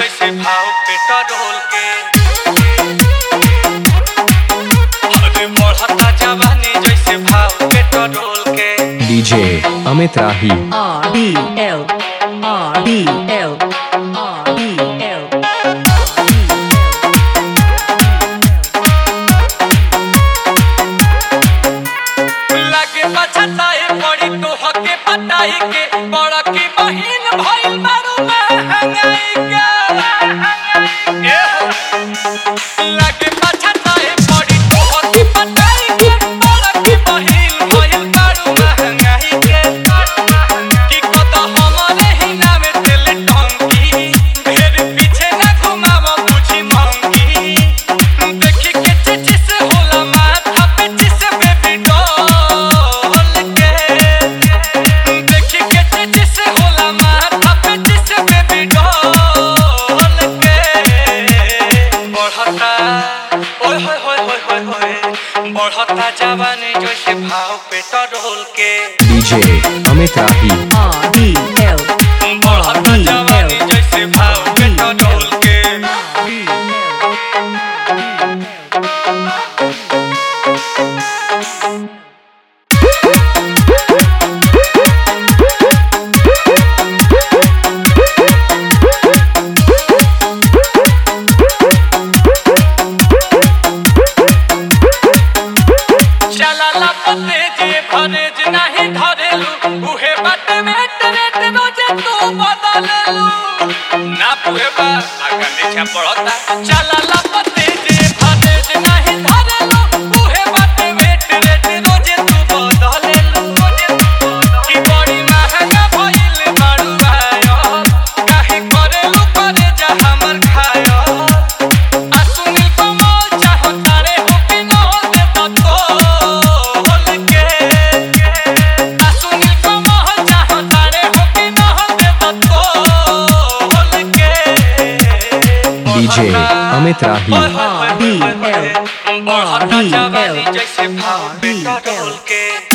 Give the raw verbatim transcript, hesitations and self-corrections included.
जैसे भाव पेट्रोल के अरे बढ़ता जवानी जैसे भाव पेट्रोल के। डीजे अमित राही। R D L R D L R D L लागे बचताए पड़ी तो हके पटाई के बड़ा की बहिन भइल मारू महंगाई के ए हो लागे बचताए पड़ी तो हके पटाई के बड़ा की बहिन भइल मारू महंगाई के की कत हमरे ही नाम तेले टंकी ढेर पीछे ना घुमाव बुझी मंगी देखी के चिची से होला माथा पे चिस बेबी डॉल के देखी के चिची से होला माथा पे चिस बेबी डॉल के बढ़ता ओए होए होए होए होए होए बढ़ता जवानी जैसे भाव पेट्रोल के। डीजे अमित राही। R D L बढ़ता जवानी जैसे भाव पेट्रोल के। चलाला पते जे भरेज नहीं धरेलू उहे बाटे में रेट रोजे तू बदलेलू ना पुहे बा आगा नीचे पड़ता चलाला पते जे भरेज नहीं धरेलू उहे बाटे में रेट रोजे तू बदलेलू की बड़ी महंगा भइल बारू आयो काहे करेलू करे जा हमर खायो आ सुनील कमल चाहो तारे हो कि न हो दे तो डीजे अमित राही। R D L बढ़ता जवानी जैसे भाव पेट्रोल के।